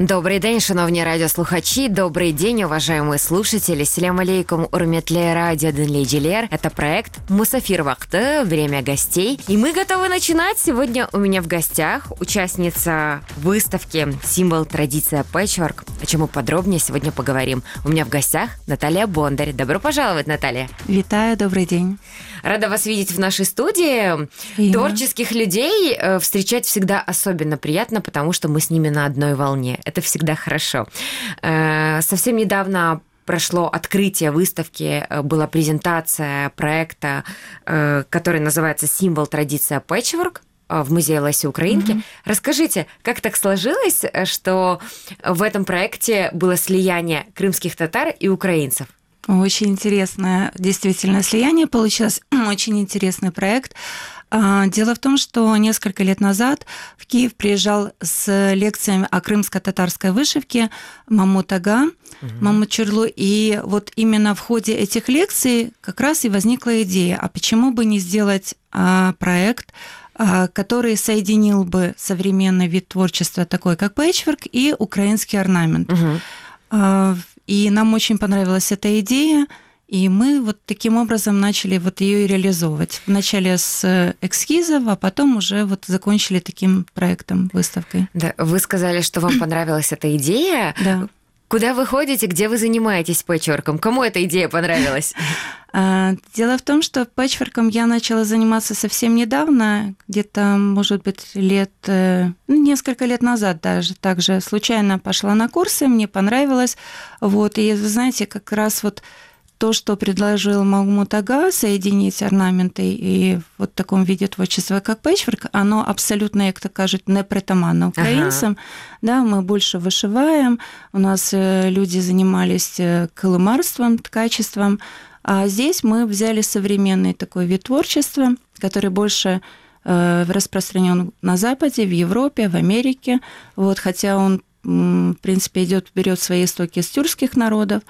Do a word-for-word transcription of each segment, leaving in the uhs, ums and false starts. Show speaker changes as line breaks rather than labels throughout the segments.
Добрий день, шановні радиослухачи, добрый день, уважаемые слушатели. Селям алейкум, урметле радио Денлейджилер. Это проект Мусафир Вакты, время гостей. И мы готовы начинать. Сегодня у меня в гостях участница выставки «Символ, традиция, пэтчворк». О чем мы подробнее сегодня поговорим. У меня в гостях Наталья Бондарь. Добро пожаловать, Наталья.
Витаю, добрый день.
Рада вас видеть в нашей студии. И Творческих людей встречать всегда особенно приятно, потому что мы с ними на одной волне. Это всегда хорошо. Совсем недавно прошло открытие выставки, была презентация проекта, который называется «Символ, традиция, пэтчворк» в музее Лесі Українки. Mm-hmm. Расскажите, как так сложилось, что в этом проекте было слияние крымских татар и украинцев?
Очень интересное действительно слияние получилось, очень интересный проект. Дело в том, что несколько лет назад в Киев приезжал с лекциями о крымско-татарской вышивке Мамут Ага, угу. Мамут Чурлу, и вот именно в ходе этих лекций как раз и возникла идея, а почему бы не сделать проект, который соединил бы современный вид творчества, такой как пэтчворк, и украинский орнамент. Угу. И нам очень понравилась эта идея, и мы вот таким образом начали вот ее и реализовывать. Вначале с эскизов, а потом уже вот закончили таким проектом, выставкой.
Да, вы сказали, что вам понравилась эта идея.
Да.
Куда вы ходите, где вы занимаетесь пэтчворком? Кому эта идея понравилась?
Дело в том, что пэтчворком я начала заниматься совсем недавно, где-то, может быть, лет, ну, несколько лет назад даже. Также случайно пошла на курсы, мне понравилось. Вот, и вы знаете, как раз вот то, что предложил Мамут Ага, соединить орнаменты и вот в таком виде творчества, как пэтчворк, оно абсолютно, як то кажуть, не притаманно украинцам. Ага. Да, мы больше вышиваем, у нас люди занимались килимарством, ткачеством, а здесь мы взяли современный такой вид творчества, который больше распространен на Западе, в Европе, в Америке, вот, хотя он, в принципе, идет, берет свои истоки из тюркских народов.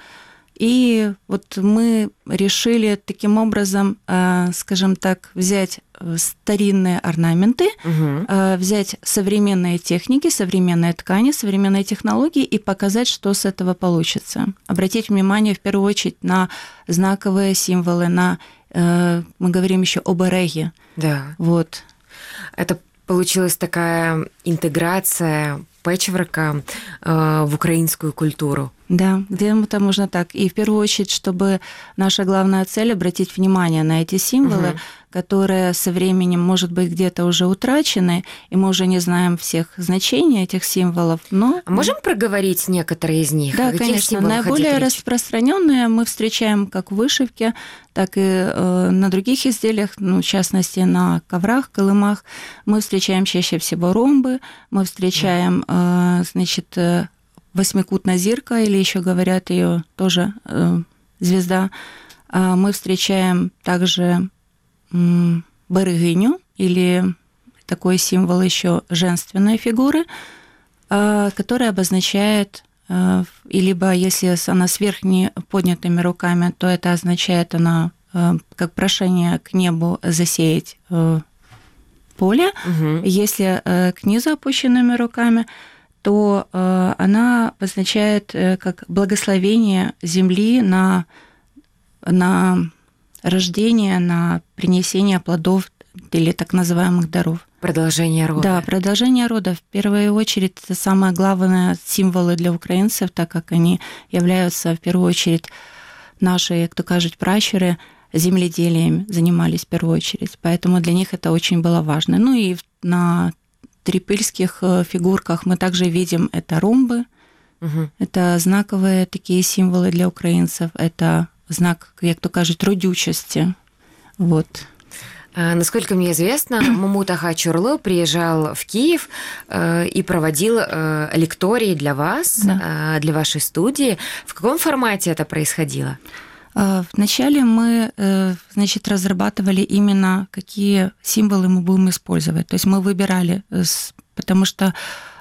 И вот мы решили таким образом, скажем так, взять старинные орнаменты, угу. взять современные техники, современные ткани, современные технологии и показать, что с этого получится. Обратить внимание в первую очередь на знаковые символы, на, мы говорим еще об обереги.
Да.
Вот.
Это получилась такая интеграция пэтчворка в украинскую культуру.
Да, где-то можно так. И в первую очередь, чтобы наша главная цель — обратить внимание на эти символы, угу. которые со временем, может быть, где-то уже утрачены, и мы уже не знаем всех значений этих символов. Но...
А можем проговорить некоторые из них?
Да, конечно. Наиболее распространенные мы встречаем как в вышивке, так и э, на других изделиях, ну, в частности, на коврах, килимах. Мы встречаем чаще всего ромбы, мы встречаем, э, значит, восьмикутная зирка, или еще говорят ее тоже э, звезда. Мы встречаем также э, берегиню, или такой символ еще женственной фигуры, э, которая обозначает, э, и либо если она с верхними поднятыми руками, то это означает она э, как прошение к небу засеять э, поле. Угу. Если э, к низу опущенными руками, то э, она означает э, как благословение земли на, на рождение, на принесение плодов или так называемых даров.
Продолжение рода.
Да, продолжение рода. В первую очередь, это самое главное символы для украинцев, так как они являются в первую очередь наши, как то кажут, пращуры, земледелием занимались в первую очередь. Поэтому для них это очень было важно. Ну и на трипільських фигурках мы также видим это ромбы, угу. это знаковые такие символы для украинцев, это знак, как то кажут, родючести. Вот.
Насколько мне известно, Мамут Ага Чурлу приезжал в Киев и проводил лектории для вас, да. для вашей студии. В каком формате это происходило?
Вначале мы, значит, разрабатывали именно, какие символы мы будем использовать. То есть мы выбирали, потому что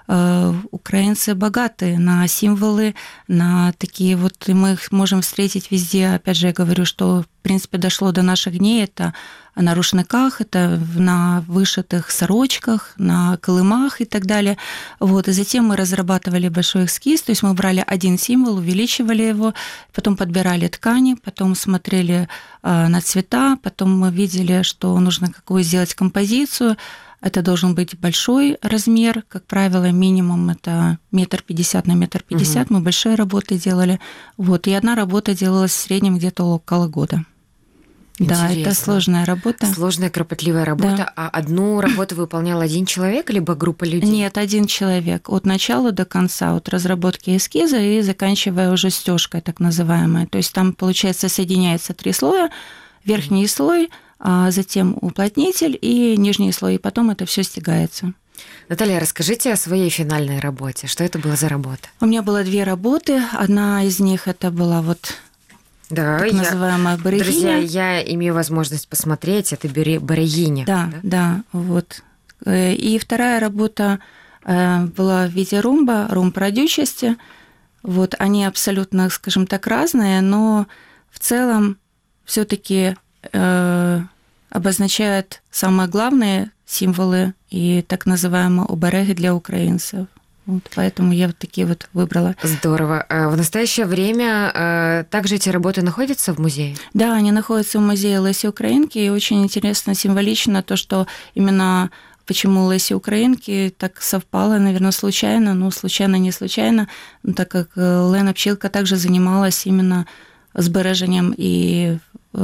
украинцы богаты на символы, на такие вот, и мы их можем встретить везде. Опять же, я говорю, что, в принципе, дошло до наших дней, это на рушниках, это на вышитых сорочках, на колымах и так далее. Вот. И затем мы разрабатывали большой эскиз, то есть мы брали один символ, увеличивали его, потом подбирали ткани, потом смотрели на цвета, потом мы видели, что нужно какую сделать композицию. Это должен быть большой размер, как правило, минимум это метр пятьдесят на метр пятьдесят. Угу. Мы большие работы делали. Вот. И одна работа делалась в среднем где-то около года.
Интересно.
Да, это сложная работа.
Сложная, кропотливая работа.
Да.
А одну работу выполнял один человек, либо группа людей?
Нет, один человек. От начала до конца, от разработки эскиза и заканчивая уже стёжкой, так называемой. То есть там, получается, соединяется три слоя. Верхний слой, а затем уплотнитель и нижний слой, и потом это все стягается.
Наталья, расскажите о своей финальной работе. Что это была за работа?
У меня было две работы. Одна из них это была вот
да,
так
я,
называемая барагиня.
Друзья, я имею возможность посмотреть. Это барагиня.
Да, да, да, вот. И вторая работа была в виде ромба, ромб родючести. Вот они абсолютно, скажем так, разные, но в целом все-таки э, обозначают самые главные символы и так называемые обереги для украинцев. Вот, поэтому я вот такие вот выбрала.
Здорово. В настоящее время э, также эти работы находятся в музее?
Да, они находятся в музее Лесі Українки, и очень интересно, символично то, что именно почему Лесі Українки так совпало, наверное, случайно, ну, случайно, не случайно, так как Лена Пчілка также занималась именно збережением и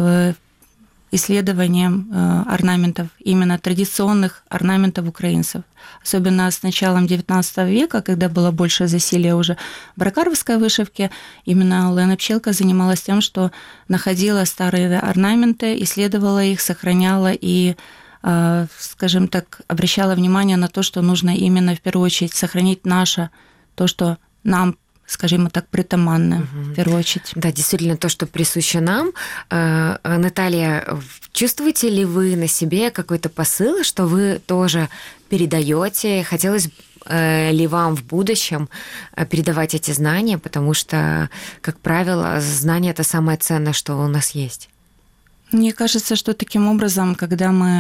исследованием орнаментов, именно традиционных орнаментов украинцев. Особенно с началом девятнадцатого века, когда было больше засилия уже бракаровской вышивки, именно Лена Пчілка занималась тем, что находила старые орнаменты, исследовала их, сохраняла и, скажем так, обращала внимание на то, что нужно именно в первую очередь сохранить наше, то, что нам, скажем так, притаманно, угу. в первую очередь.
Да, действительно, то, что присуще нам. Наталья, чувствуете ли вы на себе какой-то посыл, что вы тоже передаете? Хотелось ли вам в будущем передавать эти знания? Потому что, как правило, знания – это самое ценное, что у нас есть.
Мне кажется, что таким образом, когда мы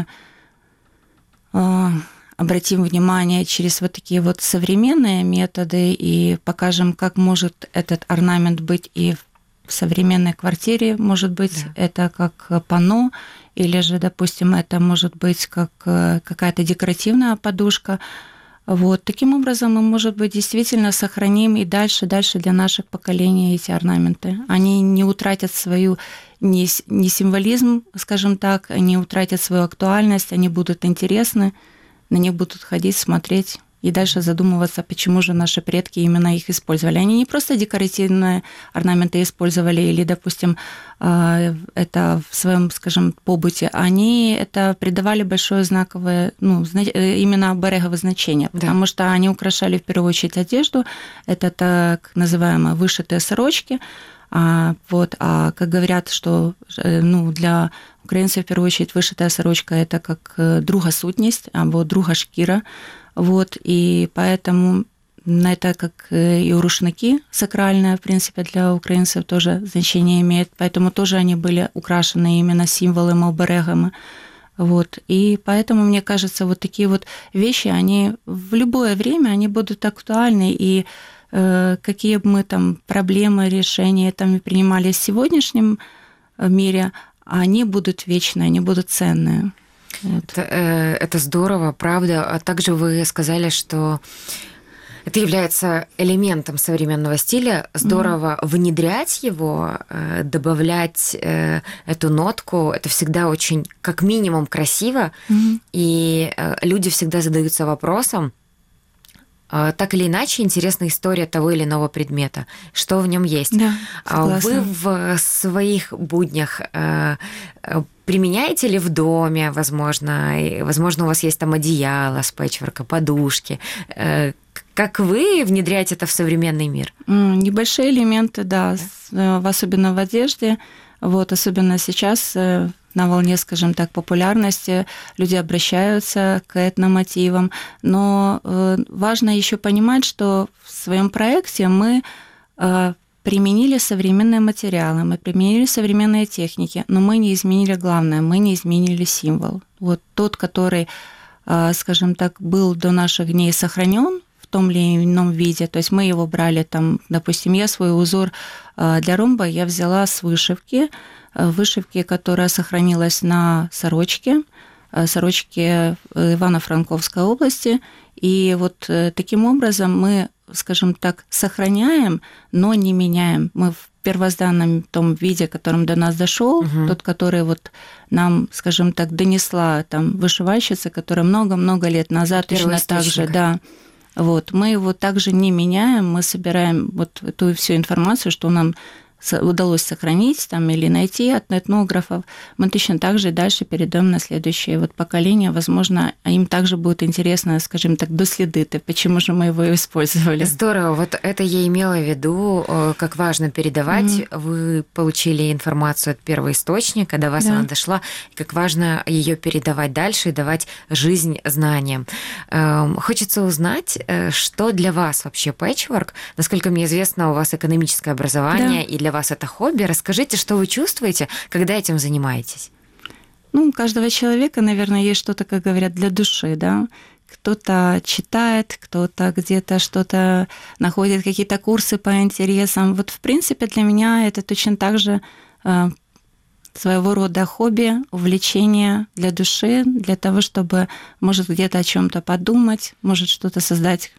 обратим внимание через вот такие вот современные методы и покажем, как может этот орнамент быть и в современной квартире, может быть, да. это как панно, или же, допустим, это может быть как какая-то декоративная подушка. Вот. Таким образом мы, может быть, действительно сохраним и дальше, дальше для наших поколений эти орнаменты. Они не утратят свою не, не символизм, скажем так, они утратят свою актуальность, они будут интересны, на них будут ходить, смотреть и дальше задумываться, почему же наши предки именно их использовали. Они не просто декоративные орнаменты использовали или, допустим, это в своем, скажем, побыте, они это придавали большое знаковое, ну, именно обереговое значение, да. Потому что они украшали в первую очередь одежду, это так называемые вышитые сорочки. А, вот, а как говорят, что ну, для украинцев в первую очередь вышитая сорочка – это как друга сутність, або друга шкіра. Вот, и поэтому это как и рушники сакральные, в принципе, для украинцев тоже значение имеет. Поэтому тоже они были украшены именно символами, оберегами. Вот, и поэтому, мне кажется, вот такие вот вещи, они в любое время, они будут актуальны, и какие бы мы там проблемы, решения там принимали в сегодняшнем мире, они будут вечные, они будут ценные. Вот.
Это, это здорово, правда. А также вы сказали, что это является элементом современного стиля. Здорово mm-hmm. внедрять его, добавлять эту нотку. Это всегда очень, как минимум, красиво. Mm-hmm. И люди всегда задаются вопросом, так или иначе, интересна история того или иного предмета, что в нем есть.
Да,
вы в своих буднях применяете ли в доме, возможно, возможно, у вас есть там одеяло с пэтчворка, подушки. Как вы внедряете это в современный мир?
Небольшие элементы, да, особенно в одежде. Вот, особенно сейчас на волне, скажем так, популярности, люди обращаются к этномотивам, но важно еще понимать, что в своем проекте мы применили современные материалы, мы применили современные техники, но мы не изменили главное, мы не изменили символ. Вот тот, который, скажем так, был до наших дней сохранен в том или ином виде, то есть мы его брали там, допустим, я свой узор для ромба я взяла с вышивки, вышивки, которая сохранилась на сорочке, сорочке Ивано-Франковской области, и вот таким образом мы, скажем так, сохраняем, но не меняем. Мы в первозданном том виде, которым до нас дошел, угу. тот, который вот нам, скажем так, донесла там вышивальщица, которая много-много лет назад точно так же, да, вот, мы его также не меняем, мы собираем вот эту всю информацию, что нам удалось сохранить там, или найти от этнографов, мы точно так же дальше передаем на следующее вот поколение. Возможно, им также будет интересно, скажем так, доследить, почему же мы его использовали.
Здорово. Вот это я имела в виду, как важно передавать. Mm-hmm. Вы получили информацию от первоисточника, до вас да. она дошла, как важно ее передавать дальше и давать жизнь знаниям. Хочется узнать, что для вас вообще пэтчворк? Насколько мне известно, у вас экономическое образование, да. и для Для вас это хобби. Расскажите, что вы чувствуете, когда этим занимаетесь?
Ну, у каждого человека, наверное, есть что-то, как говорят, для души, да. Кто-то читает, кто-то где-то что-то находит, какие-то курсы по интересам. Вот, в принципе, для меня это точно так же э, своего рода хобби, увлечение для души, для того, чтобы, может, где-то о чем-то подумать, может, что-то создать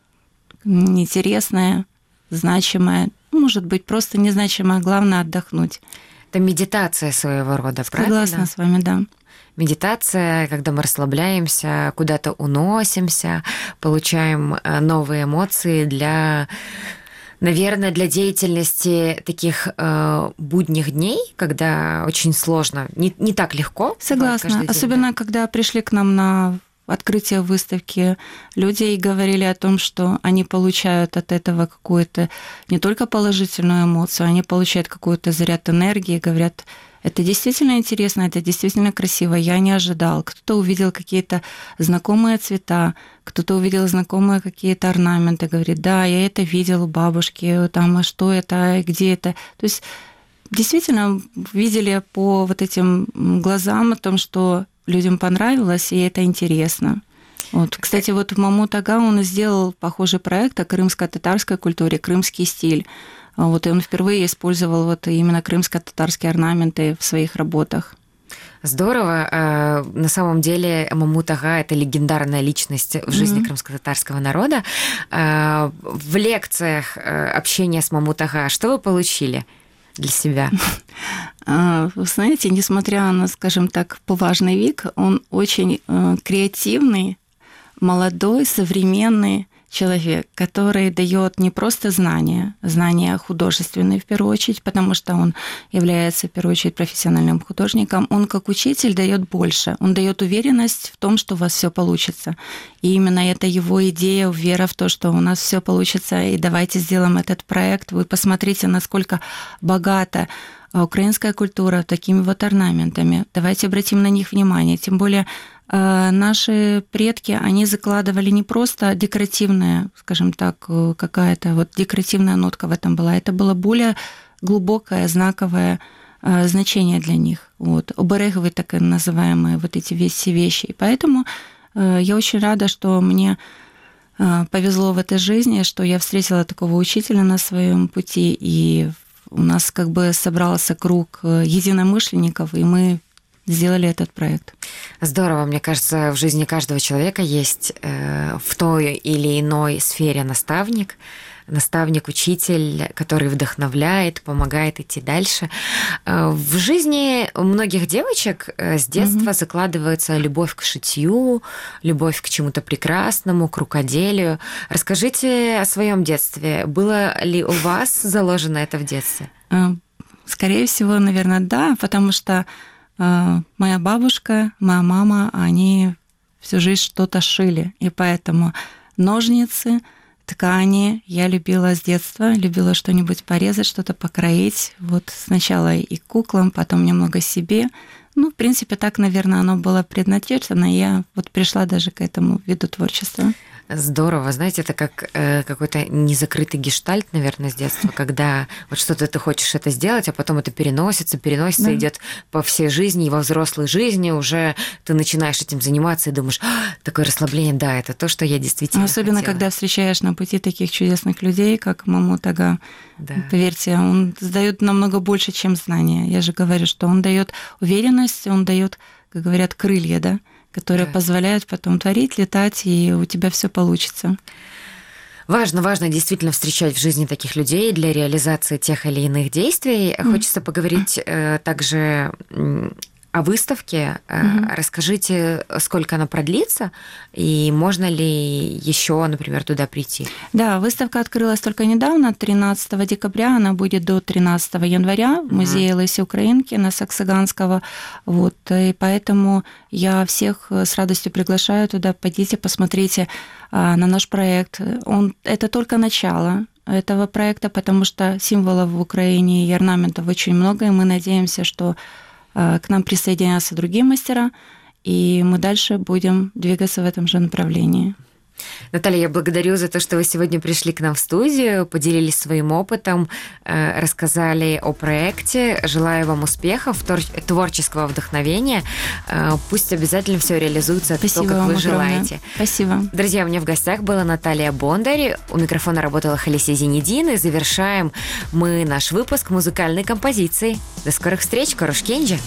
интересное, значимое. Может быть, просто незначимо, главное отдохнуть.
Это медитация своего рода, правильно?
Согласна с вами, да.
Медитация, когда мы расслабляемся, куда-то уносимся, получаем новые эмоции для, наверное, для деятельности таких э, будних дней, когда очень сложно, не, не так легко.
Согласна, особенно когда пришли к нам на открытие выставки, люди говорили о том, что они получают от этого какую-то не только положительную эмоцию, они получают какой-то заряд энергии, говорят, это действительно интересно, это действительно красиво, я не ожидал. Кто-то увидел какие-то знакомые цвета, кто-то увидел знакомые какие-то орнаменты, говорит, да, я это видел у бабушки, там, а что это, где это. То есть действительно видели по вот этим глазам о том, что людям понравилось, и это интересно. Вот. Кстати, вот Мамут Ага, он сделал похожий проект о крымско-татарской культуре, крымский стиль. Вот, и он впервые использовал вот именно крымско-татарские орнаменты в своих работах.
Здорово. На самом деле Мамут Ага – это легендарная личность в жизни mm-hmm. крымско-татарского народа. В лекциях общения с Мамут Ага что вы получили для себя?
Вы знаете, несмотря на, скажем так, поважный век, он очень креативный, молодой, современный человек, который дает не просто знания, знания художественные в первую очередь, потому что он является в первую очередь профессиональным художником, он как учитель дает больше, он дает уверенность в том, что у вас все получится. И именно это его идея, вера в то, что у нас все получится, и давайте сделаем этот проект. Вы посмотрите, насколько богата украинская культура такими вот орнаментами. Давайте обратим на них внимание. Тем более наши предки, они закладывали не просто декоративная, скажем так, какая-то вот декоративная нотка в этом была, это было более глубокое, знаковое значение для них. Вот. Обереговые так называемые вот эти все вещи. И поэтому я очень рада, что мне повезло в этой жизни, что я встретила такого учителя на своем пути, и у нас как бы собрался круг единомышленников, и мы сделали этот проект.
Здорово. Мне кажется, в жизни каждого человека есть в той или иной сфере наставник, наставник, учитель, который вдохновляет, помогает идти дальше. В жизни у многих девочек с детства mm-hmm. закладывается любовь к шитью, любовь к чему-то прекрасному, к рукоделию. Расскажите о своем детстве. Было ли у вас заложено это в детстве?
Скорее всего, наверное, да, потому что моя бабушка, моя мама, они всю жизнь что-то шили, и поэтому ножницы, ткани я любила с детства, любила что-нибудь порезать, что-то покроить. Вот сначала и куклам, потом немного себе. Ну, в принципе, так, наверное, оно было предназначено, и я вот пришла даже к этому виду творчества.
Здорово. Знаете, это как э, какой-то незакрытый гештальт, наверное, с детства, когда вот что-то ты хочешь это сделать, а потом это переносится, переносится, да. идет по всей жизни, и во взрослой жизни уже ты начинаешь этим заниматься и думаешь, а, такое расслабление, да, это то, что я действительно
Особенно,
хотела.
когда встречаешь на пути таких чудесных людей, как Мамут Ага. Да. Поверьте, он дает намного больше, чем знания. Я же говорю, что он дает уверенность, он дает, как говорят, крылья, да, которые да. позволяют потом творить, летать, и у тебя все получится.
Важно, важно действительно встречать в жизни таких людей для реализации тех или иных действий. Mm. Хочется поговорить э, также о выставке. Mm-hmm. Расскажите, сколько она продлится, и можно ли еще, например, туда прийти? Да,
выставка открылась только недавно, тринадцатого декабря, она будет до тринадцатого января в музее mm-hmm. Леси Украинки на Саксаганского. Вот, и поэтому я всех с радостью приглашаю туда, пойдите, посмотрите на наш проект. Он, это только начало этого проекта, потому что символов в Украине и орнаментов очень много, и мы надеемся, что к нам присоединятся другие мастера, и мы дальше будем двигаться в этом же направлении.
Наталья, я благодарю за то, что вы сегодня пришли к нам в студию, поделились своим опытом, рассказали о проекте. Желаю вам успехов, творческого вдохновения. Пусть обязательно все реализуется так, как вы огромное. желаете.
Спасибо.
Друзья, у меня в гостях была Наталья Бондарь. У микрофона работала Халиса Зинедин. И завершаем мы наш выпуск музыкальной композицией. До скорых встреч, Карушкенджи.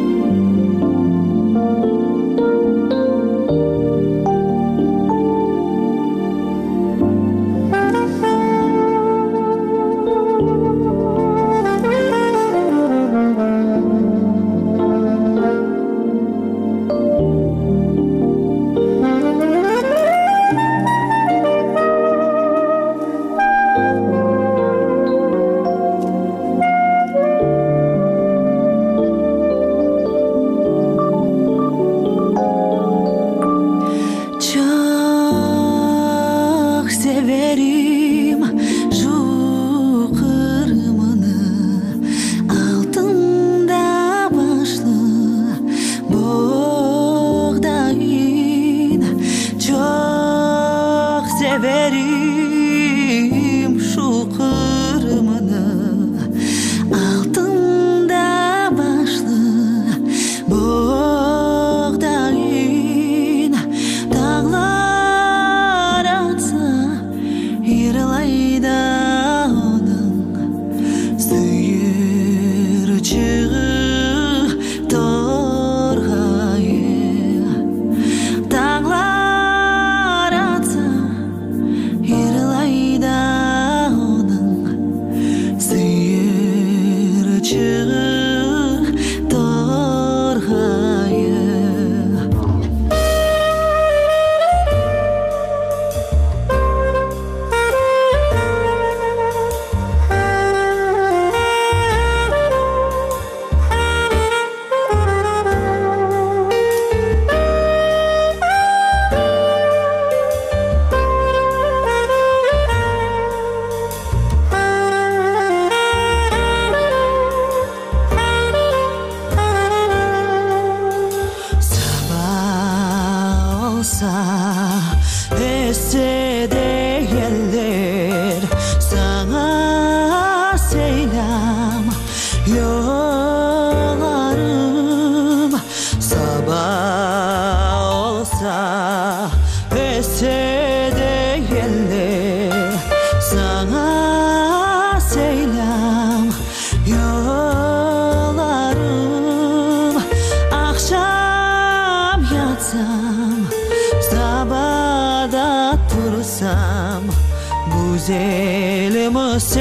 Güzelim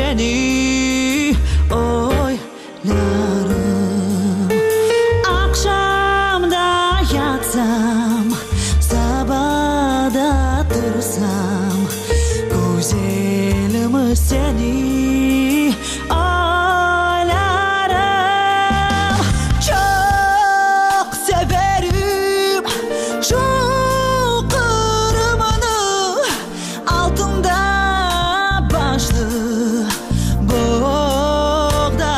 seni oylarım. Akşamda yatsam, sabahda dursam, güzelim seni oylarım. Çok severim şu kırmızı altında başlı boğda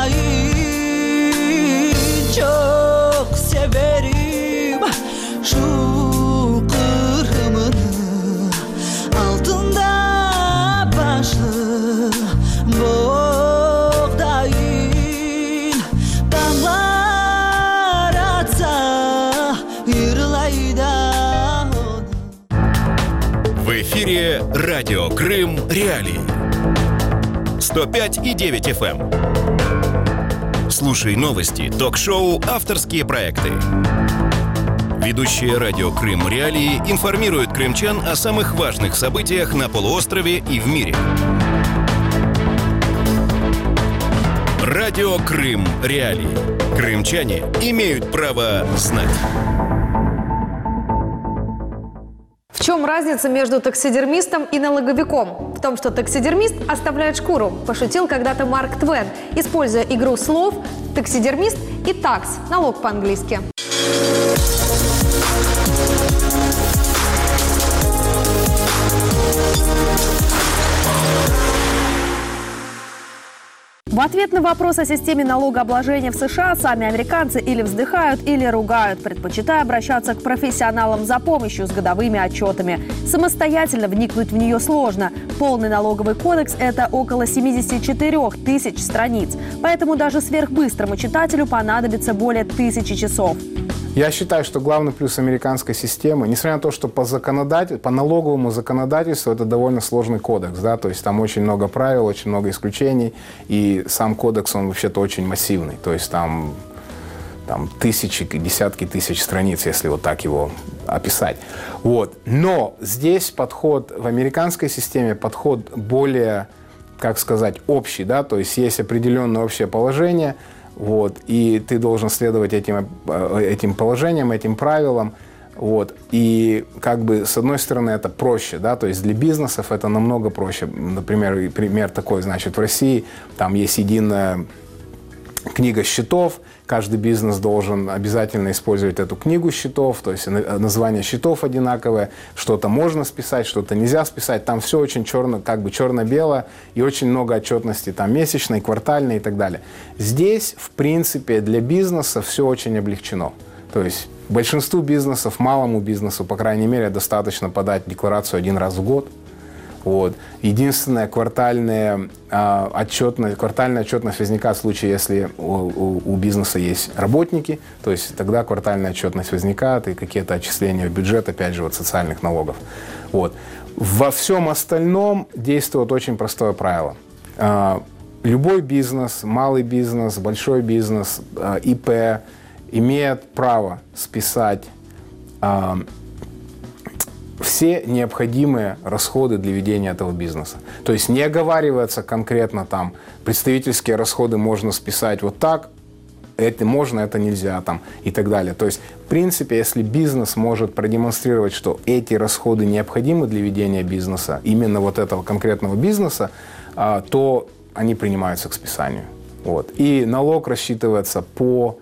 В эфире радио Крым Реалии. сто пять и девять эф эм. Слушай новости, ток-шоу, авторские проекты. Ведущие радио Крым Реалии информируют крымчан о самых важных событиях на полуострове и в мире. Радио Крым Реалии. Крымчане имеют право знать.
В чем разница между таксидермистом и налоговиком? В том, что таксидермист оставляет шкуру, пошутил когда-то Марк Твен, используя игру слов «таксидермист» и «такс» – налог по-английски. В ответ на вопрос о системе налогообложения в США сами американцы или вздыхают, или ругают, предпочитая обращаться к профессионалам за помощью с годовыми отчетами. Самостоятельно вникнуть в нее сложно. Полный налоговый кодекс – это около семьдесят четыре тысяч страниц. Поэтому даже сверхбыстрому читателю понадобится более тысячи часов.
Я считаю, что главный плюс американской системы, несмотря на то, что по, законодатель... по налоговому законодательству это довольно сложный кодекс, да, то есть там очень много правил, очень много исключений, и сам кодекс, он вообще-то очень массивный, то есть там, там тысячи, десятки тысяч страниц, если вот так его описать. Вот. Но здесь подход, в американской системе подход более, как сказать, общий, да, то есть есть определенное общее положение. Вот, и ты должен следовать этим, этим положениям, этим правилам. Вот, и как бы с одной стороны это проще, да, то есть для бизнесов это намного проще. Например, пример такой, значит, в России там есть единая книга счетов, каждый бизнес должен обязательно использовать эту книгу счетов, то есть название счетов одинаковое, что-то можно списать, что-то нельзя списать, там все очень черно, как бы черно-бело, и очень много отчетности, там месячной, квартальной и так далее. Здесь, в принципе, для бизнеса все очень облегчено, то есть большинству бизнесов, малому бизнесу, по крайней мере, достаточно подать декларацию один раз в год. Вот. Единственная квартальная, э, отчетность, квартальная отчетность возникает в случае, если у, у, у бизнеса есть работники, то есть тогда квартальная отчетность возникает и какие-то отчисления в бюджет, опять же, вот социальных налогов. Вот. Во всем остальном действует очень простое правило. Э, любой бизнес, малый бизнес, большой бизнес, э, И П имеет право списать э, все необходимые расходы для ведения этого бизнеса. То есть не оговаривается конкретно там, представительские расходы можно списать вот так, это можно, это нельзя там и так далее. То есть, в принципе, если бизнес может продемонстрировать, что эти расходы необходимы для ведения бизнеса, именно вот этого конкретного бизнеса, то они принимаются к списанию. Вот. И налог рассчитывается по...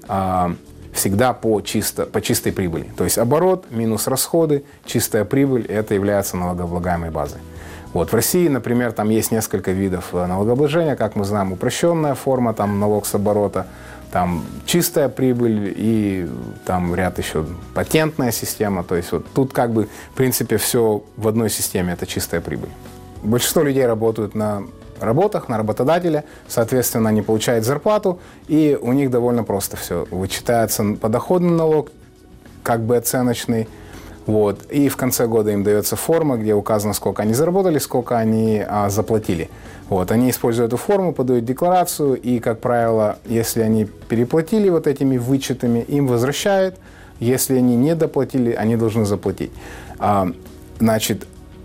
всегда по, чисто, по чистой прибыли. То есть оборот минус расходы, чистая прибыль – это является налогооблагаемой базой. Вот. В России, например, там есть несколько видов налогообложения, как мы знаем, упрощенная форма, там налог с оборота, там чистая прибыль и там ряд еще патентная система. То есть вот тут как бы в принципе все в одной системе – это чистая прибыль. Большинство людей работают на работах, на работодателя, соответственно, они получают зарплату, и у них довольно просто все. Вычитается подоходный налог, как бы оценочный, вот, и в конце года им дается форма, где указано, сколько они заработали, сколько они а, заплатили. Вот, они используют эту форму, подают декларацию, и, как правило, если они переплатили вот этими вычетами, им возвращают, если они не доплатили, они должны заплатить. А, значит,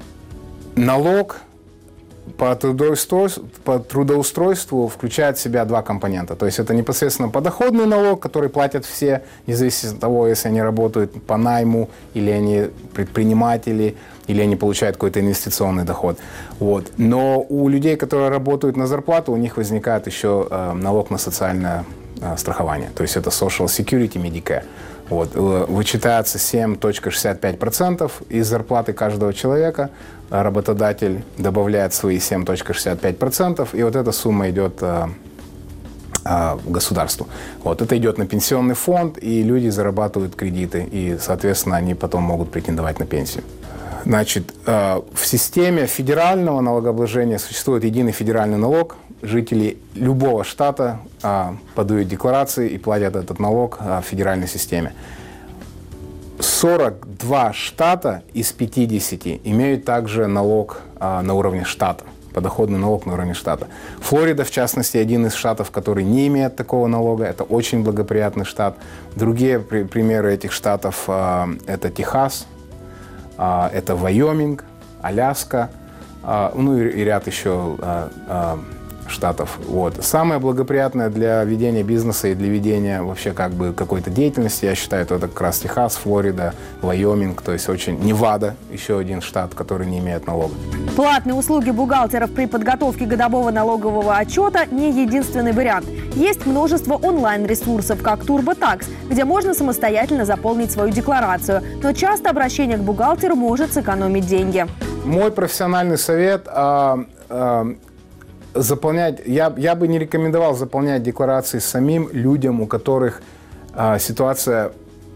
налог По трудоустройству, по трудоустройству включает в себя два компонента. То есть это непосредственно подоходный налог, который платят все, независимо от того, если они работают по найму, или они предприниматели, или они получают какой-то инвестиционный доход. Вот. Но у людей, которые работают на зарплату, у них возникает еще э, налог на социальное э, страхование. То есть это Social Security, Medicare. Вот. Вычитается семь целых шестьдесят пять сотых процента из зарплаты каждого человека. Работодатель добавляет свои семь целых шестьдесят пять сотых процента, и вот эта сумма идет а, а, государству. Вот. Это идет на пенсионный фонд, и люди зарабатывают кредиты, и, соответственно, они потом могут претендовать на пенсию. Значит, а, в системе федерального налогообложения существует единый федеральный налог. Жители любого штата а, подают декларации и платят этот налог а, в федеральной системе. сорок два штата из пятидесяти имеют также налог а, на уровне штата, подоходный налог на уровне штата. Флорида, в частности, один из штатов, который не имеет такого налога. Это очень благоприятный штат. Другие при, примеры этих штатов а, это Техас, а, это Вайоминг, Аляска, а, ну и, и ряд еще а, а, штатов. Вот. Самое благоприятное для ведения бизнеса и для ведения вообще как бы какой-то деятельности, я считаю, это как раз Техас, Флорида, Вайоминг, то есть очень Невада, еще один штат, который не имеет налога.
Платные услуги бухгалтеров при подготовке годового налогового отчета не единственный вариант. Есть множество онлайн-ресурсов, как TurboTax, где можно самостоятельно заполнить свою декларацию. Но часто обращение к бухгалтеру может сэкономить деньги.
Мой профессиональный совет а, а, заполнять, я, я бы не рекомендовал заполнять декларации самим людям, у которых а, ситуация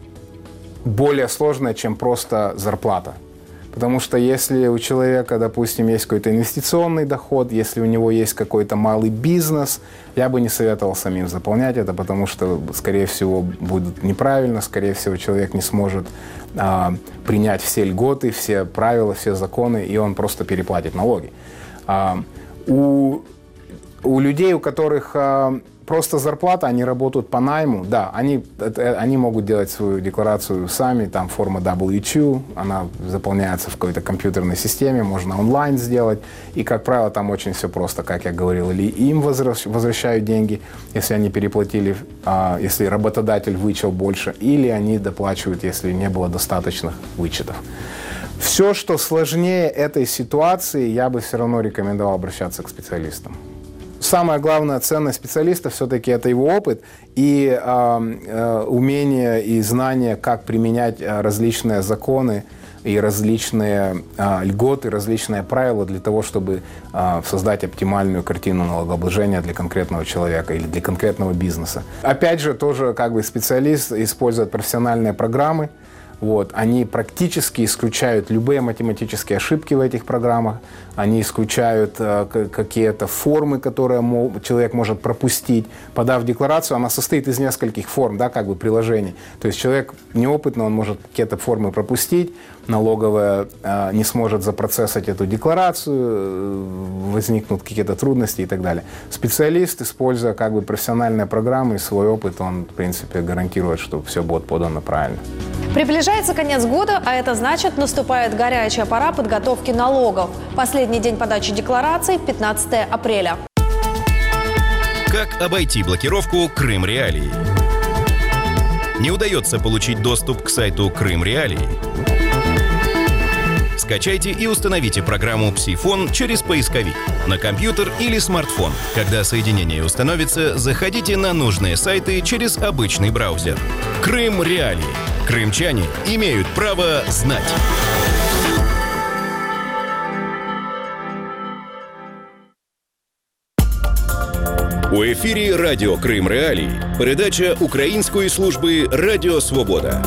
более сложная, чем просто зарплата. Потому что если у человека, допустим, есть какой-то инвестиционный доход, если у него есть какой-то малый бизнес, я бы не советовал самим заполнять это, потому что, скорее всего, будет неправильно, скорее всего, человек не сможет а, принять все льготы, все правила, все законы, и он просто переплатит налоги. А, у, у людей, у которых а, просто зарплата, они работают по найму, да, они, это, они могут делать свою декларацию сами, там форма дабл ю два, она заполняется в какой-то компьютерной системе, можно онлайн сделать, и, как правило, там очень все просто, как я говорил, или им возвращают деньги, если они переплатили, а, если работодатель вычел больше, или они доплачивают, если не было достаточных вычетов. Все, что сложнее этой ситуации, я бы все равно рекомендовал обращаться к специалистам. Самая главная ценность специалиста все-таки это его опыт и э, э, умение и знание, как применять различные законы и различные э, льготы, различные правила для того, чтобы э, создать оптимальную картину налогообложения для конкретного человека или для конкретного бизнеса. Опять же, тоже как бы специалист использует профессиональные программы. Вот, они практически исключают любые математические ошибки в этих программах, они исключают э, какие-то формы, которые мол, человек может пропустить. Подав декларацию, она состоит из нескольких форм, да, как бы приложений. То есть человек неопытный, он может какие-то формы пропустить, налоговая э, не сможет запроцессить эту декларацию, э, возникнут какие-то трудности и так далее. Специалист, используя как бы профессиональные программы и свой опыт, он, в принципе, гарантирует, что все будет подано правильно.
Приближается конец года, а это значит, наступает горячая пора подготовки налогов. Последний день подачи деклараций – пятнадцатое апреля.
Как обойти блокировку Крым Реалии? Не удается получить доступ к сайту Крым Реалии? Скачайте и установите программу «Псифон» через поисковик на компьютер или смартфон. Когда соединение установится, заходите на нужные сайты через обычный браузер. Крым Реалии. Крымчане имеют право знать. У ефірі Радіо Крим Реалії. Передача української служби Радіо Свобода.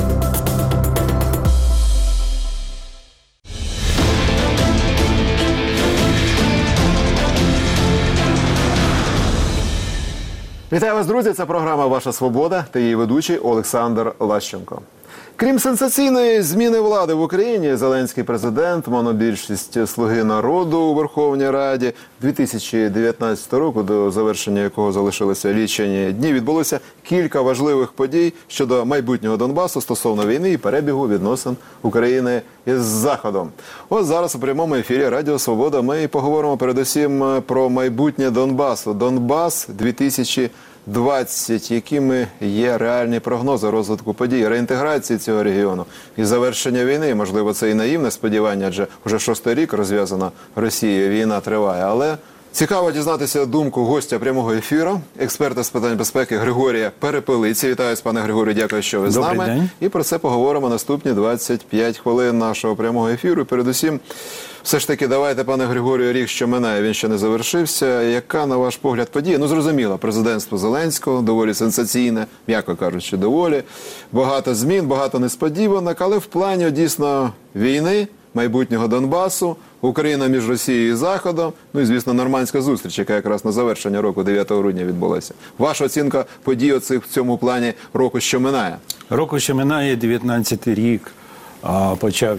Вітаю вас, друзі! Це програма «Ваша свобода» та її ведучий Олександр Лащенко. Крім сенсаційної зміни влади в Україні, зеленський президент, монобільшість «Слуги народу» у Верховній Раді, дві тисячі дев'ятнадцятого року, до завершення якого залишилися лічені дні, відбулося кілька важливих подій щодо майбутнього Донбасу стосовно війни і перебігу відносин України із Заходом. Ось зараз у прямому ефірі Радіо Свобода ми поговоримо передусім про майбутнє Донбасу. Донбас дві тисячі двадцять. Якими є реальні прогнози розвитку подій, реінтеграції цього регіону і завершення війни? Можливо, це і наївне сподівання, адже вже шостий рік розв'язана Росією, війна триває. Але цікаво дізнатися думку гостя прямого ефіру, експерта з питань безпеки Григорія Перепелиці. Вітаю, пане Григорію, дякую, що ви з нами. День. І про це поговоримо наступні двадцять п'ять хвилин нашого прямого ефіру. Передусім, все ж таки, давайте, пане Григорію, рік, що минає, він ще не завершився. Яка, на ваш погляд, подія? Ну, зрозуміло, президентство Зеленського, доволі сенсаційне, м'яко кажучи, доволі. Багато змін, багато несподіванок, але в плані, дійсно, війни, майбутнього Донбасу, Україна між Росією і Заходом, ну і, звісно, нормандська зустріч, яка якраз на завершення року дев'ятого грудня відбулася. Ваша оцінка подій оцих в цьому плані року, що минає?
Року, що минає, дев'ятнадцятий рік, почав